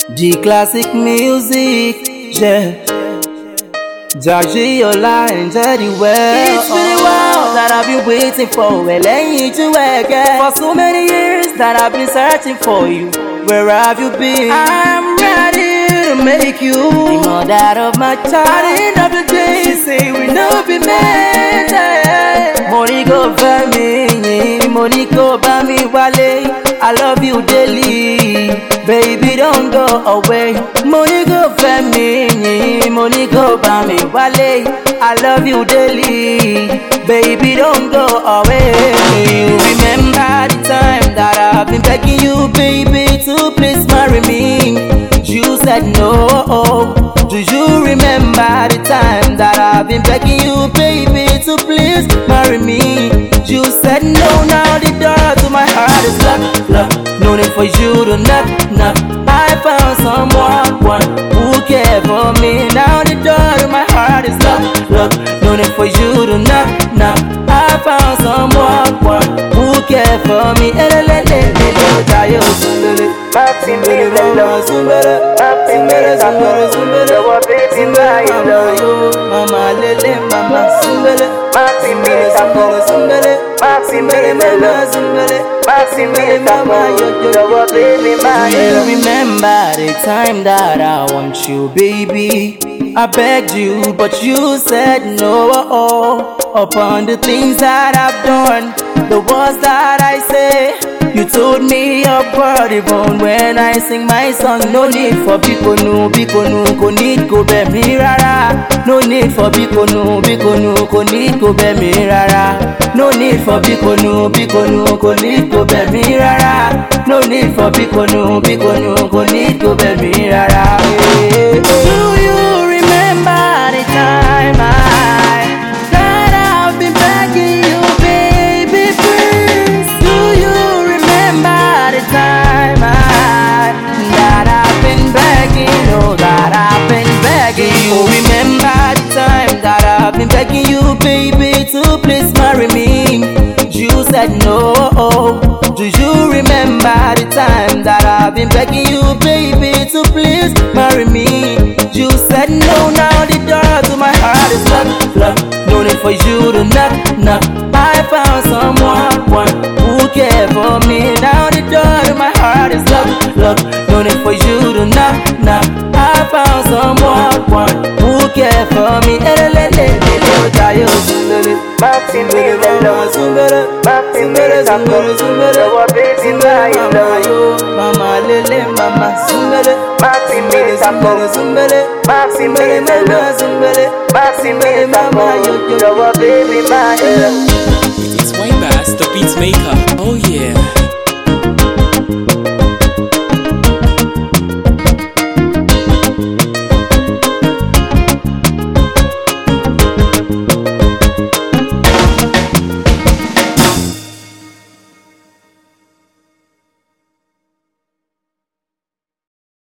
The classic music, yeah. Judge your line, very well. It's been a while that I've been waiting for. Well, I need you again. For so many years that I've been searching for you. Where have you been? I'm ready to make you the mother of my child. At the end of the day, she say we never be made. Money go for me, money go buy me wale. I love you daily, baby don't go away. Money go for me, money go buy me wale. I love you daily, baby don't go away. You remember the time that I've been begging you, baby, to please marry me. You said no. Do you remember the time that I've been begging you, baby, to please marry me? You said no. Now the door to my heart is locked. No need for you to knock. I found someone who care for me. Now the door to my heart is locked. No need for you to knock. I found someone who care for me. Mama lele mama sumbele, you remember the time that I want you, baby? I begged you, but you said no. Upon the things that I've done, the words that I say, you told me your body bone when I sing my song. No need for bikonu, ko need ko be mi rara. No need for bikonu, ko need ko be mi rara. No need for bikonu, ko need ko be mi rara. No need for bikonu, ko need ko be mi rara. Do you remember the time that I've been begging you, baby, please? Do you remember the time that I've been begging, oh, that I've been begging you? Remember the time that I've been begging you, baby, to please marry me? You said no. Do you remember the time that I've been begging you, baby, to please marry me? You said no. Now the door to my heart is locked. No need for you to knock. I found someone who care for me. Now the door to my heart is locked. No need for you to knock. I found someone who care for me. Mama lele mama sumbele, mama yo baby my